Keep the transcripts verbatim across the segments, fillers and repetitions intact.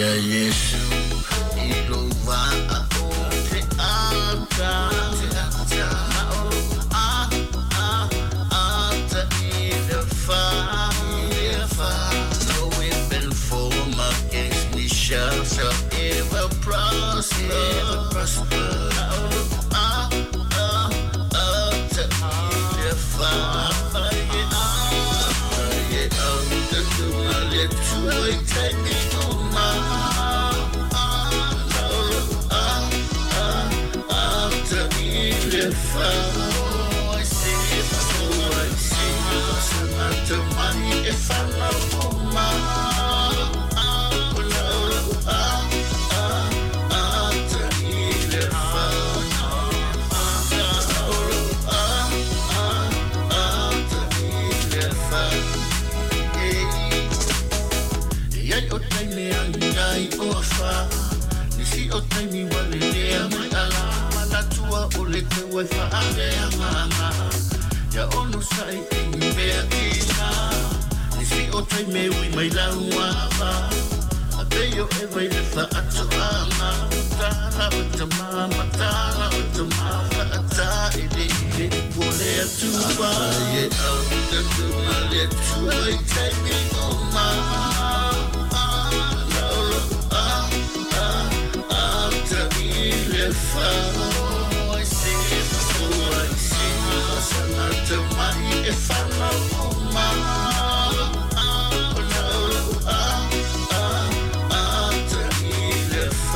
ya Yesu iluva o te ata te ata a a a te ilefa ilefa no weapon form against me shall shall ever prosper ever prosper a a a te ilefa take me home, ah, ah, ah, ah, after me, if I see, if I see, after money, if I love home, ah, ah, ah, ah, after me, if I, ah, ah, ah, after me, if I. Yai o taimi angai o fa Nisi o taimi wale lea mai ala Malatua o le te wai fa area nganga Ya ono sai ingi mea tina Nisi o taimi ui mai laua fa A teio e vai le fa atu anga Tala o te mama, tala o te mama Ata e le ile wole atu wa Ye au te tuma le tua i taimi o maa If I see, if I see, after money, if I love my, after if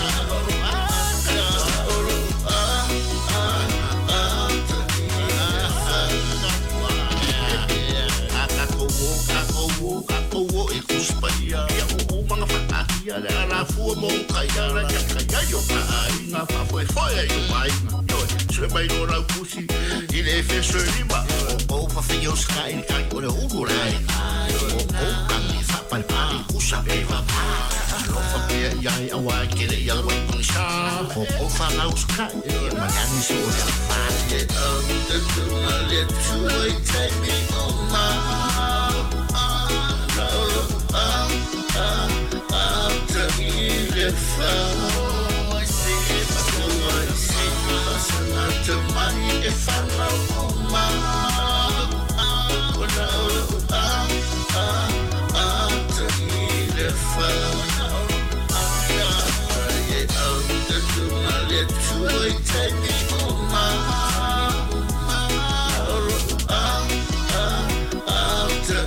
I la fu mo kaya la kaya yo pa ina fa foi foi yo mai yo se vai no la pusi ile fe se riba o fa fe yo sky ka ko le u rai o ka ni fa pa pa usa be va pa lo fa pe ya ya wa ke le ya wa kun sha o fa na sky ma ya ni so ya fa ye um the to my let to take me on my if I see, if I see, after money, if I love my, after if I, let you take me home, after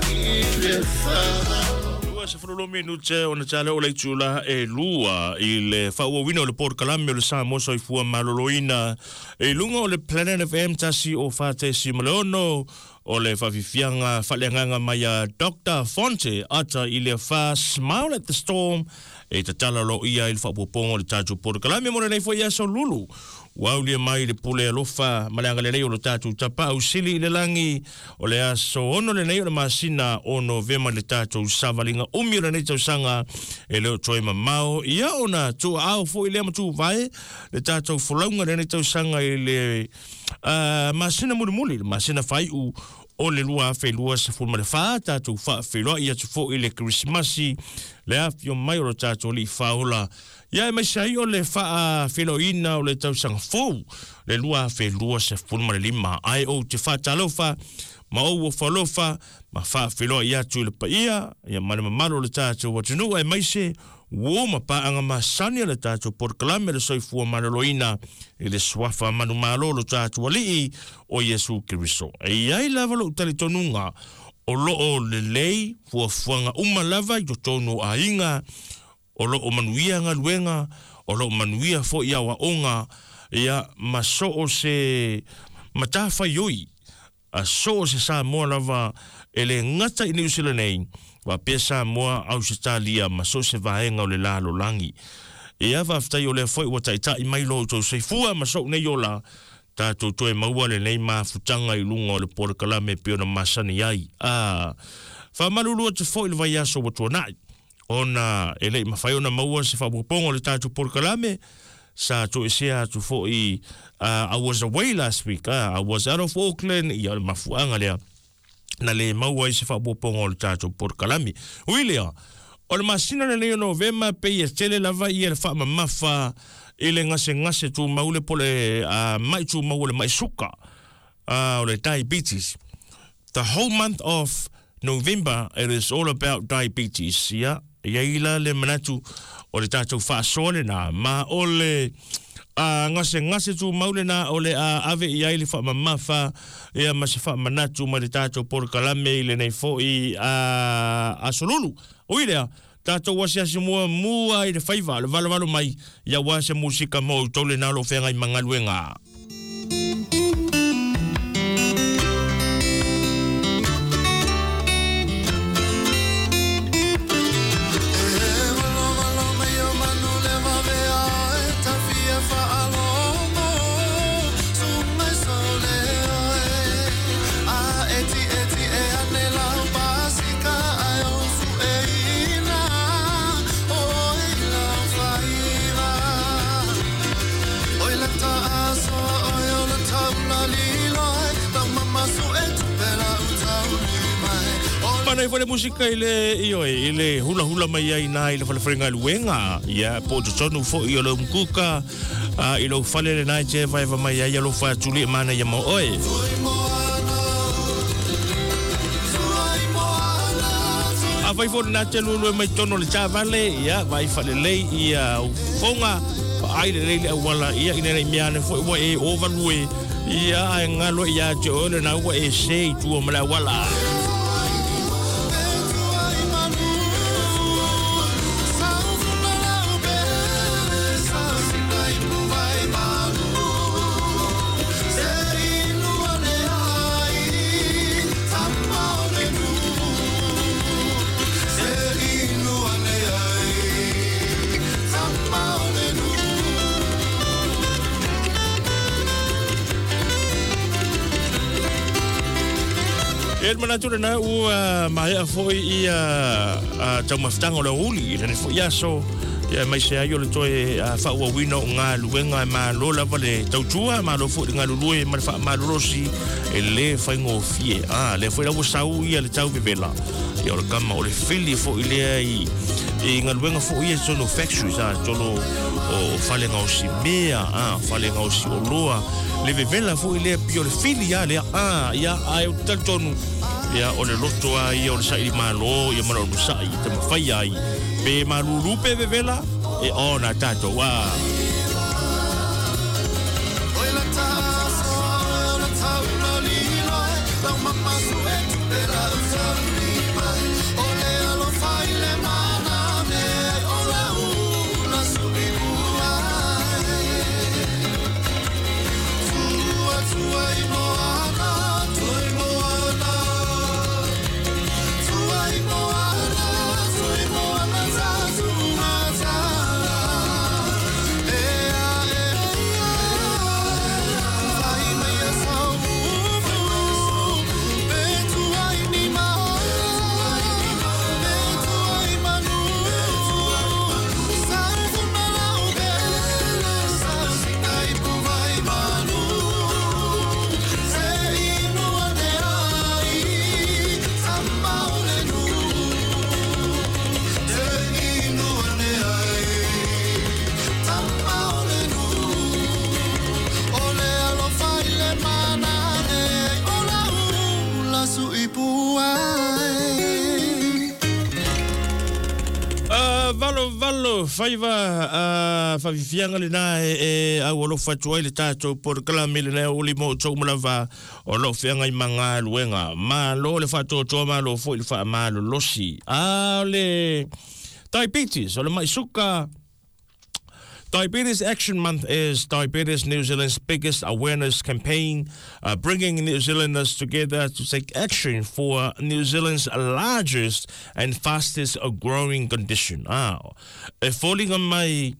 if I. Se frolo minute ona tale o le tula e lua i le faua wina o le Port Kalame o le Samoa i fua maloloina e lunga o le Planet F M tasi o fate si maleono o le fafifianga falenganga mai a Doctor Fonte ata i le fa Smile at the Storm e te tala lo ia i le fapupongo le tatu Port Kalame mo le nei fo ia so lulu wau lia mai le pule alofa malanga le nei o le tatu tapa au sili i le langi o le aso ono le nei o le masina ono vema le tatu savalinga umi o le nei tau sanga e leo toi mamao ia ona tu au fo i lea matu vai le tatu fulaunga le nei tau sanga i le uh, masina muli muli masina fai u o le lua fe lua se fulma le fa tatu fa fe loa ia tu fo i le Christmasi le afio mai o le tatu li faula ia mai sai o le fa feloina o le tau sang fou le lua fe lua se fulma le lima ai o te fa talofa ma o falofa ma fa felo ia tu le paia ia ma malo le tatu o tunu ai mai se wo ma pa anga ma sani le tatu Port Kalame le soifua maloloina e le swafa manu malo le tatu ali o Yesu Kiriso ai ai lava lo tali tonunga o lo o le lei fua fuanga uma lava i tonu ainga o lo o manuia nga luenga o lo manuia fo ia wa onga ia maso o se matafa yoi a so se sa mo lava ele ngata i New Zealand nei wa pesa moa au se talia maso se vaenga o le lalo langi e ava aftai o le foi wa taita i mai lo to se fua maso nei ola ta to to e maua le nei ma futanga i lunga o le Port Kalame pe ona masani ai a fa malulu te foi le vai aso wa to nai ona ele ma fai ona maua se fa pongo le ta to Port Kalame sa to sia to foi uh, I was away last week uh, I was out of Auckland ia mafuanga lea na le maua i se fa pongo le ta to Port Kalame uilea O le masina le leo November pe ia tele lava ia le wha mamafa i le ngase ngase tu maule pole uh, mai tu maule mai suka uh, o le diabetes. The whole month of November, it is all about diabetes. Ia, ia ila le manatu o le tātou whaasole na ma o le uh, ngase ngase tu maule na o le uh, ave ia ili wha mamafa ia mase wha manatu ma le tātou por kalame i le nei fo i uh, a solulu. O ilea, tātou wasi ase mua mua i le whaiva, le wala wala mai, ia wase musika mo tole na lo whenga i mangaluenga. Nei fole musika ile io ile hula hula mai ai na ile fole frenga luenga ia po tonu fo io lo mkuka a ilo fale le nai je vai va mai ai lo fa tuli mana ia mo oi a vai fo na te lu mai tono le chavale ia vai fale le ia fonga ai le le wala ia ina nei miane fo wa e overlue ia ngalo ia je ole na wa e sei tu o mala wala El manatura na u mai a foi i a tau maftanga o le uli le foi aso ia mai se ayo le toe a fa wa wino nga luenga ma lo la vale tau tua ma lo foi nga lue ma fa ma rosi e le fa ngo fie ah le foi la usau ia le tau bebela ia o kama o le fili foi le i e nga luenga foi ia sono factories a tolo o fale nga o si mea ah fale nga o si o loa le bebela foi le pio le fili ia le ah ia ai o tal tonu ia o le loto ai o le sai malo ia mana o sai te mafai ai pe malulu pe bevela e ona tato wa Faiva fa vifianga le na e a lo fa tuai le tato por kala mele na o li mo tso mlava o lo fianga i manga luenga ma lo le fa to to ma lo fo le fa ma lo losi a le diabetes o le mai suka. Diabetes Action Month is Diabetes New Zealand's biggest awareness campaign, uh, bringing New Zealanders together to take action for New Zealand's largest and fastest growing condition. Ah, e falling on my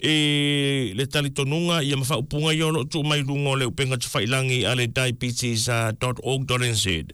e le talitonunga ia mafa upunga yono tu mai lungo le upenga tu failangi ale diabetes dot org dot n z.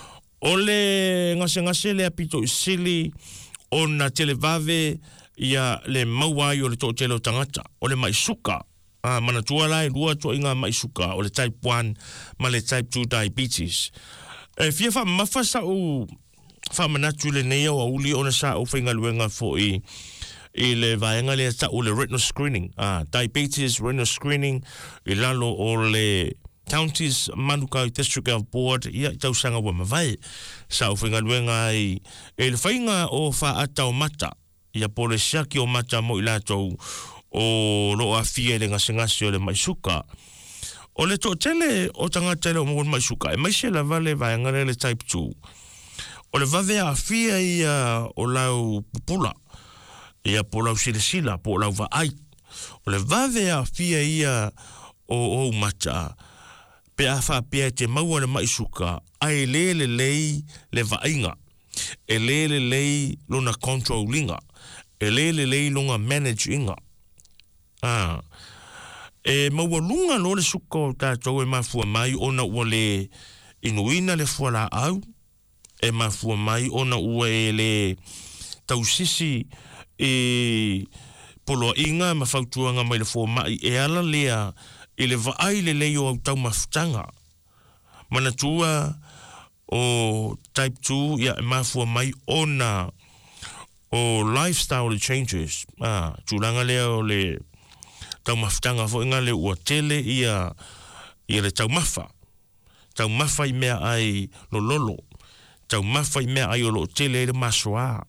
Ole ngase ngase le apito sili ona televave ia le mauai o le tō telo tangata, o le maisuka, ah, mana tualai rua tō inga maisuka, o le type one, ma le type two diabetes. E fia wha mawhasa o whamanatu le nei o auli o na sa o whaingaluenga fo i i le vaenga le ta o le retinal screening. Ah, diabetes retinal screening i lalo o le counties Manukau District Health Board ia tau sanga wa mawai sa o whaingaluenga i e le whainga o wha atau mata ia pole siaki o mata mo i latou o lo a fie le ngasingasi o le maisuka. O le to tele o tangata le o mo maisuka e maise la vale vaenga le type two. O le vave a fie ia o lau pupula ia po lau sile sila po lau va ai. O le vave a fie ia o o mata pe a wha pia te maua le maisuka ai le le lei le vainga e le le lei lona controllinga e le le lei longa manageinga. Ah. E maua lunga lo le suka o tātou e mafua mai ona ua le inuina le fuala au e mafua mai ona ua e le tausisi e poloa inga mafautuanga mai le fua mai e ala lea i le vaai le leo au tau maftanga. Mana tua o type two ia e mafua mai ona o lifestyle changes. Ah, tūlanga leo le tau maftanga fo inga le ua tele ia ia le tau mafa. Tau mafa i mea ai lo lolo. Tau mafa i mea ai o lo tele le masua.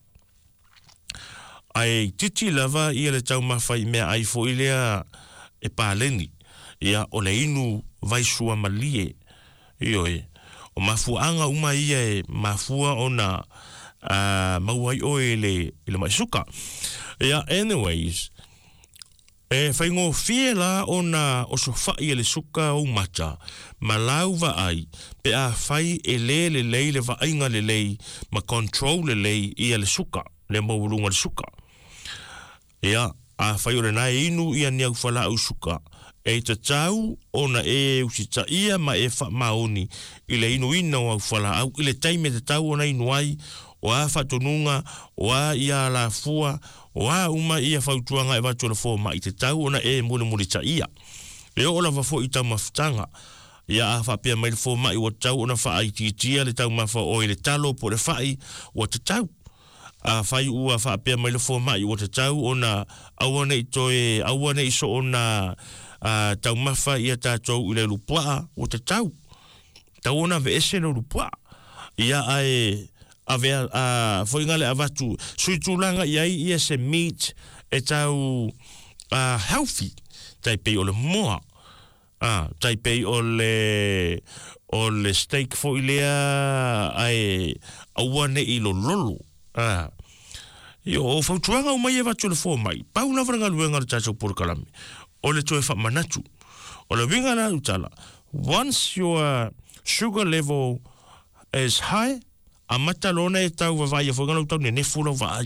Ai titi lava ia le tau mafa i mea ai fo ilea e pāleni. Ia o le inu vaisua malie. Io e. O mafuanga uma ia e mafua ona uh, mauai oe le, le maisuka. Ia, anyways, e whaingo fie la ona o so whai e le suka o mata. Ma lau va ai, pe a whai e le le lei le vainga le lei, ma control le lei ia le suka, le maurunga le suka. Ia, a whai o le nai inu ia ni au whala au suka. E te tau ona e usita ia ma e wha maoni i le inu ina o au whala au i le taime te tau ona inu ai o a whatonunga o a ia la fua o a uma ia whautuanga e watu la fua ma i te tau ona e mune mune ta ia e o la wafo i tau mawhtanga ia a whapea mai le fua ma i o tau ona wha ai titia le tau mawha o i le talo po le whai o te tau a whai ua whapea mai le fua ma i o te tau ona awane i toe awane i so ona Uh, tau mawha ia tātou i le lupua o te tau. Tau ona ve ese no lupua. Ia ai a vea a whaingale a watu. Sui tūlanga ia ia se meat e tau uh, healthy. Tai pei o le moa. Uh, tai pei o le o le steak fo i lea ai awane i lo lolo. Uh, Io o whautuanga o mai e watu le fo mai. Pau na vranga luenga le tātou porokalami. O le toe wha manatu. O le winga na utala. Once your sugar level is high, a mata lona e tau wa vai a whangana utau ne nefu lau vai.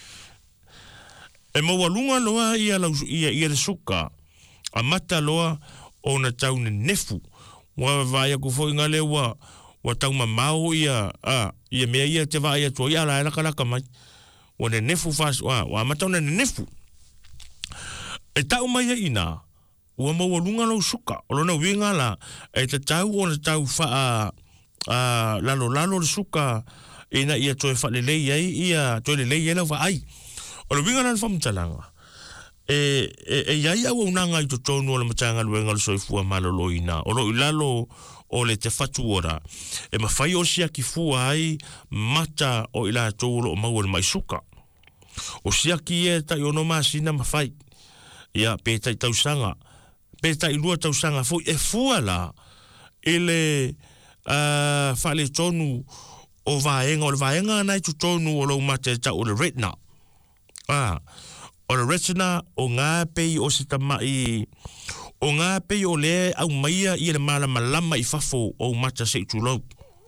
E maua lunga loa ia, ia, ia le suka. A mata loa o na tau ne nefu. Wa vai a kufoinga le wa, wa tau mamau ia, a, ia mea ia te vai a tua ia la elaka laka mai. Wa ne nefu fas, wa, wa mata ona ne nefu. E tau mai e ina, ua maua lunga lau suka, o lona winga la, e te tau o na tau wha a lalo lalo le suka, ina ia toe wha lelei ai, ia toe lelei e lau wha ai. O le winga la whamtalanga, e, e, e iai au unanga i to tonu o le matanga luenga le soifua malolo ina, o lo i lalo o le te whatu ora, e mawhai o sia ki fua ai, mata o ila tōlo o maua le mai suka. O sia ki e tai ono masina mawhai. Ia pētai tausanga, pētai lua tausanga fo e fuala ele uh, whale tonu o vaenga, o le vaenga nai tu tonu o lau mate ta o le retina. Ah, o le retina o ngā pei o se tamai, o ngā pei o le au maia i le mala malama i fafo o mata se tu lau.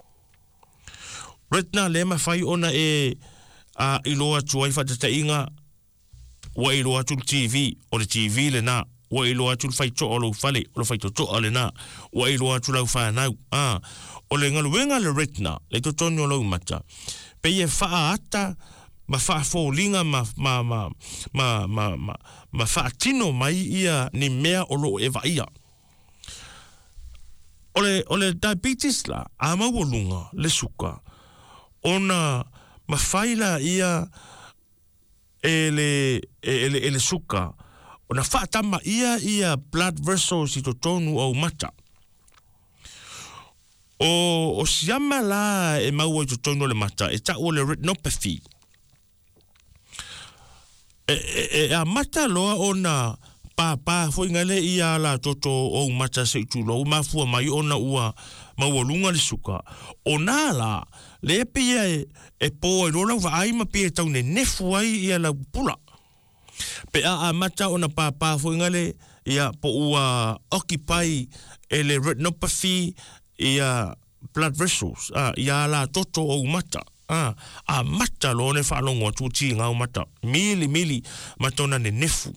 Retina le mawhai ona e a uh, iloa tuai whatata inga wa ilo atu T V o le T V le na wa ilo atu le faito o lo fale o le faito to le na wa ilo atu lau whanau ah o le ngaluenga le retina le to tonio lau mata pe e wha ata ma wha fōlinga ma ma ma ma ma ma ma wha tino mai ia ni mea o lo e vaia o le o le diabetes la a maua lunga le suka ona ma faila ia ele ele ele suka ona fatama ia ia blood vessels i to tonu o mata o o siama la e mau i to tonu le mata e ta o le retinopathy e e a mata loa ona pa pa foi ngale ia la toto o mata se tu lo ma fu mai ona ua ma wolunga le suka ona la le pia e, e po e rola va ai ma pia tau ne nefu ai ia la pula pe a, a mata ona pa pa foi ngale ia po ua occupy ele retinopathy ia blood vessels a ia la toto o mata a a mata lo ne fa longo tu ti nga o mata mili mili matona ne nefu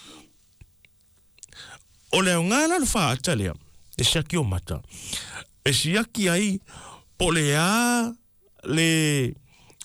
o le ngala le fa atalia e siaki o mata e siaki ai po le a le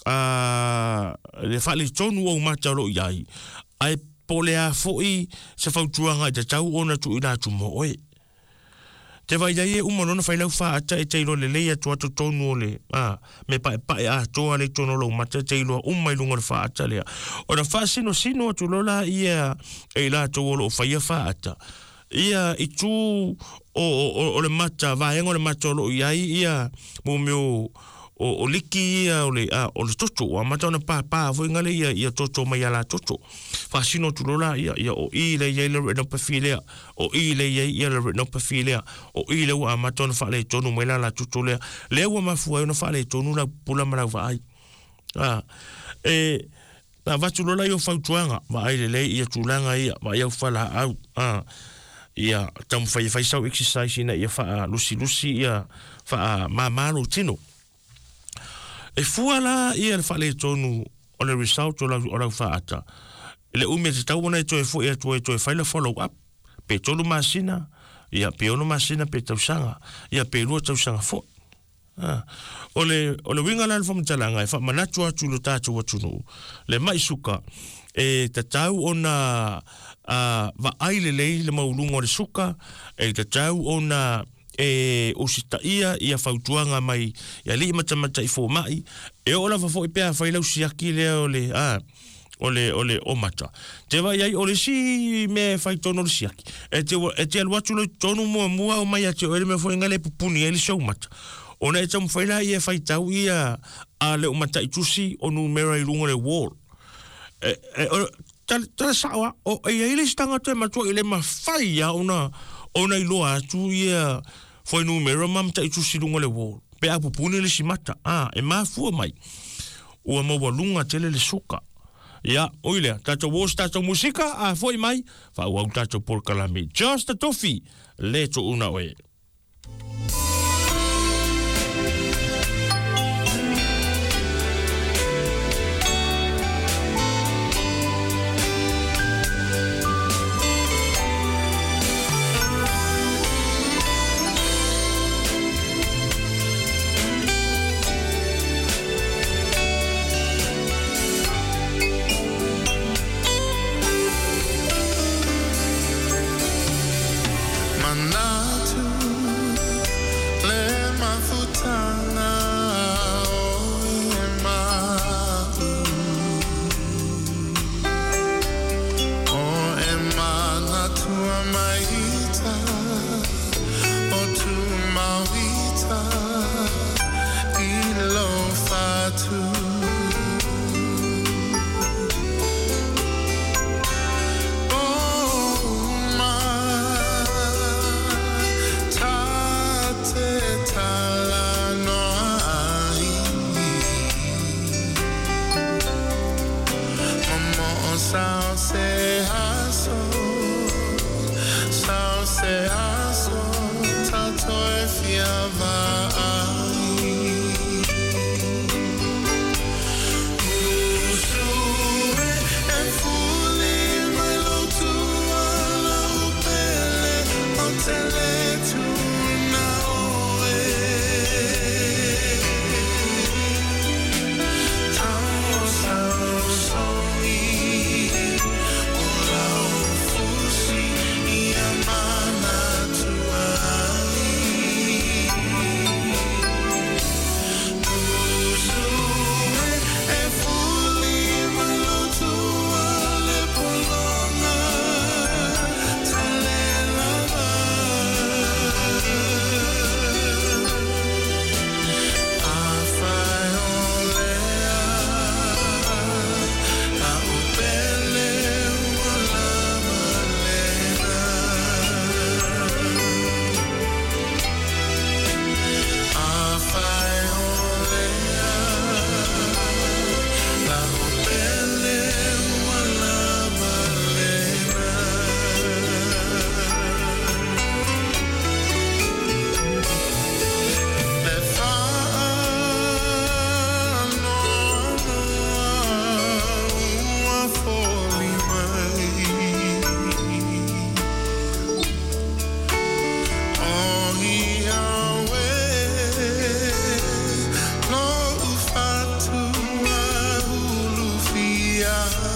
a le fa le tonu o mata lo iai ai po le a foi se fautuanga te tau ona tu ina tu mo oe te vai dai uma no fai lau fa ata e te ilo le leia tu atu tonu o le a me pa pa a toa le tono lo mata te ilo uma ilunga le fa ata lea o na fa sino sino atu lola ia e la to lo fa ia fa ata ia i tu o, o, o le mata vaenga o le mata lo iai ia mo meo o, o liki ia o le, a, o le toto o mata ona pa pa vo ngale ia ia toto mai ala toto fa sino tu lola ia ia o i le ia le retinopathy lea o i le ia ia le retinopathy lea o i le wa mata ona fa le tonu mai la toto lea le wa mafu ona fa le tonu la pula mara va ai ah e pa va tu lola io fa tuanga va ai le ia tulanga ia va ia fa la au ah ia tam fai fai sau exercise ina ia fa lusi lusi ia fa mamalo tino e fuala ia fa le tonu o le result o la o la fa ata le ume te tau ona e toe fu ia toe toe fai la follow up pe tonu masina ia pe ono masina pe tau sanga ia pe lu tau sanga fo ah o le o le winga lan fo mtalanga e fa manatu atu lo tatu watu no le mai suka e te tau ona a va ai le lei le maulungo le suka e te tau ona e o sita ia ia fautuanga mai ia li matamata i fo mai e ola fa fo i pea fai lau siaki le o le a o le o le o mata te vai ai o le si me fai tono le siaki e te e te alwatu le tono mua mua o mai a te o ele me fo ingale pupuni e le show mata ona e tamu fai la ia fai tau ia a le o mata i tusi o numera i lungo le wall e e tala sawa o e ele stanga te matua ele ma fai ya ona ona i loa tu ia foi numero mam ta tu si lunga le wall pe apu puni le simata ah e ma fu mai o mo walunga tele le suka ya oile tato wo tato musika a foi mai fa o tato por kalami just a tofi le to una we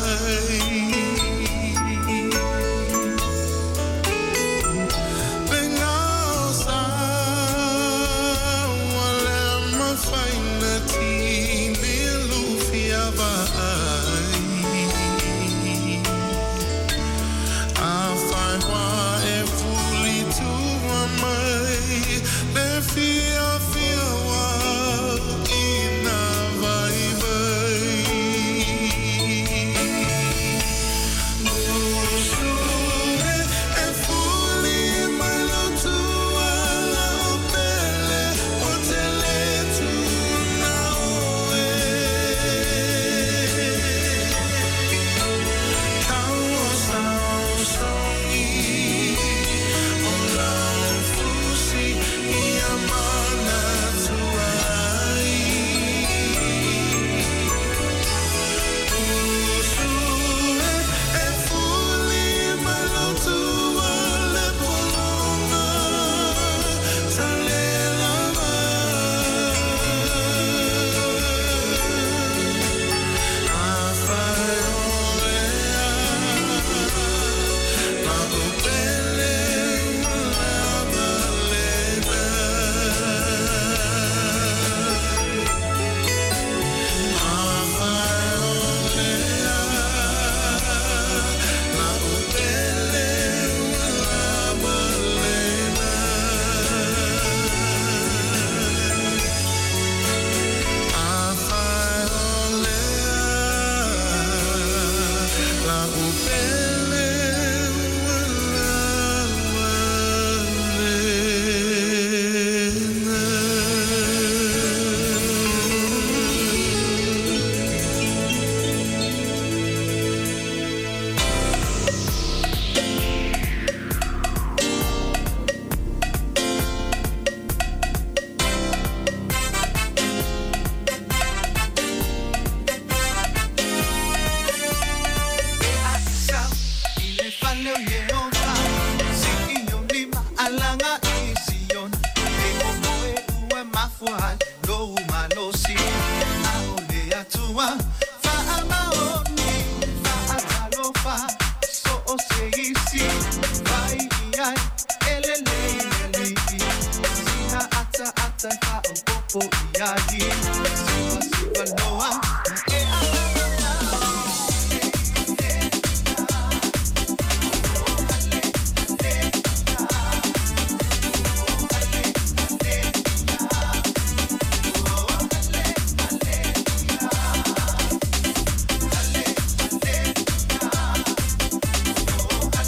Oh,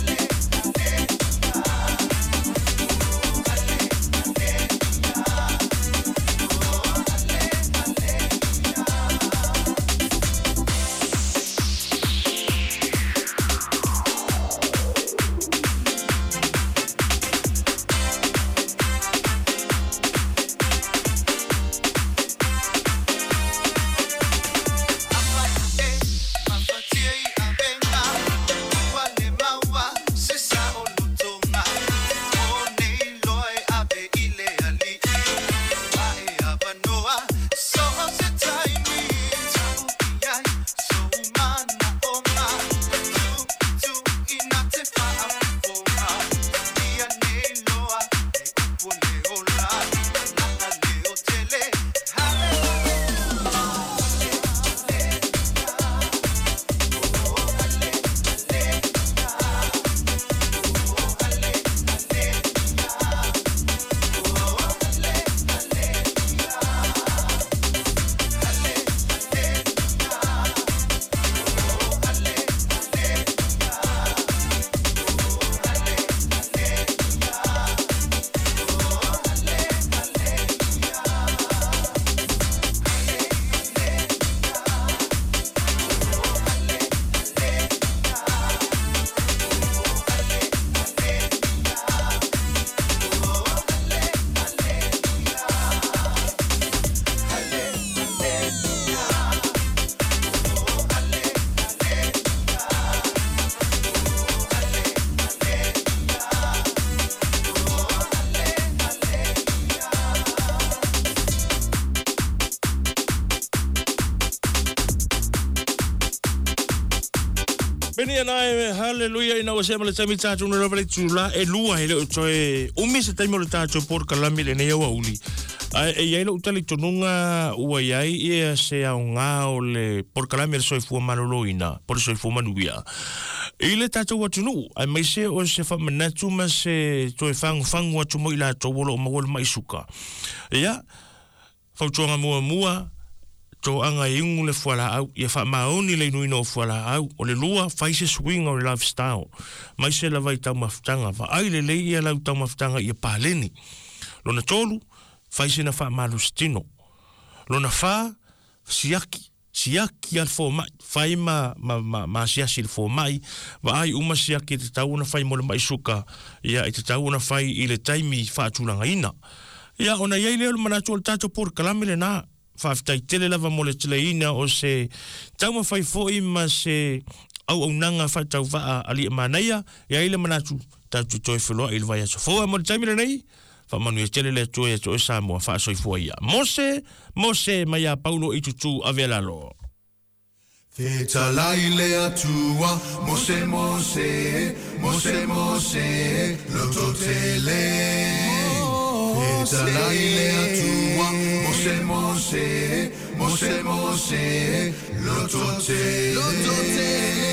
Beni ana haleluya ina wase mala tami tatu no vale tula e lua hele o toe o me se taimo le tatu por kalami le ne wa uli ai e ia lo utali tonunga ua iai ia se a nga o le por kalami le soifu maloloina por soifu manuia ile tatu wa tunu ai mai se o se fa manatu ma se toe fang fang wa tumo ila to wolo ma wol mai suka ia fa tonga mua mua to anga ingu le fuala au ia fa maoni le nui no fuala au o le lua faise swing o le lifestyle mai se la vai tau maftanga fa ai le le ia lau tau maftanga ia paleni lona tolu faise na fa malustino lona fa siaki siaki al fo mai fai ma ma ma, ma siasi le fo mai va ai uma siaki te tau na fai mo le mai suka ia te tau na fai i le taimi fa tulanga ina ia ona ia le manatu o tato por kalamile na Faftai tele lava mole tele ina o se tauma fai foi ma se au au nanga fa tau va ali manaia ya ile manatu tatu toi felo il vai so fo mo tamile nei fa manu tele le toi to sa mo fa so foi ya mose mose maya paulo itutu avelalo Te talaile atua mose mose mose mose lo totele Salaile atua, mose mose, mose mose, lotote, lotote,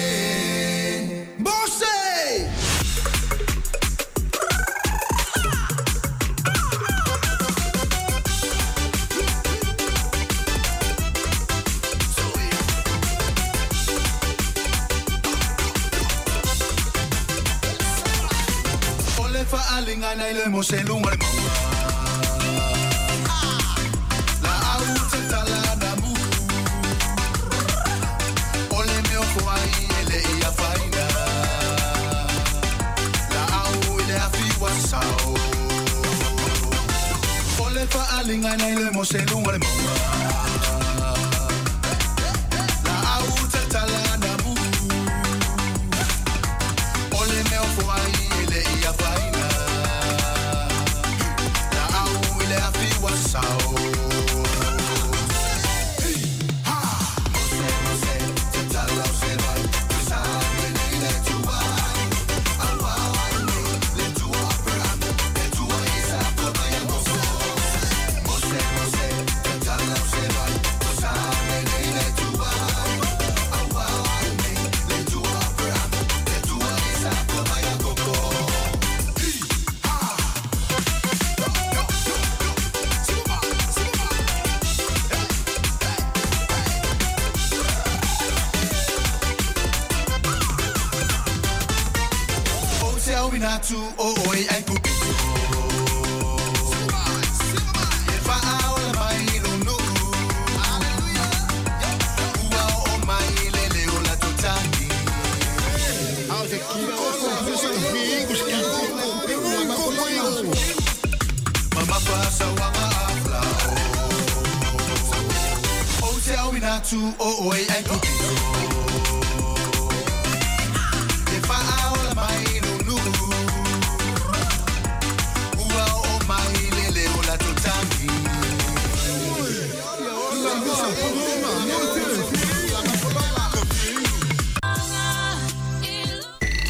mose. Ole fa alingana ile mose lunga. Alingana ile mose lunga le maua La auta talana mu Ole meo fuai ile ia faina La au ile afi wasao Mose mose te tala o se vai Sa mene ile tuai Awa wale le tua perano Le tua isa koma ya moso Natu o oi ai kupito Fa aula mai lo no Hallelujah Ua o mai le le o la totani Au te Mama pasa wa afla O te au natu o oi ai kupito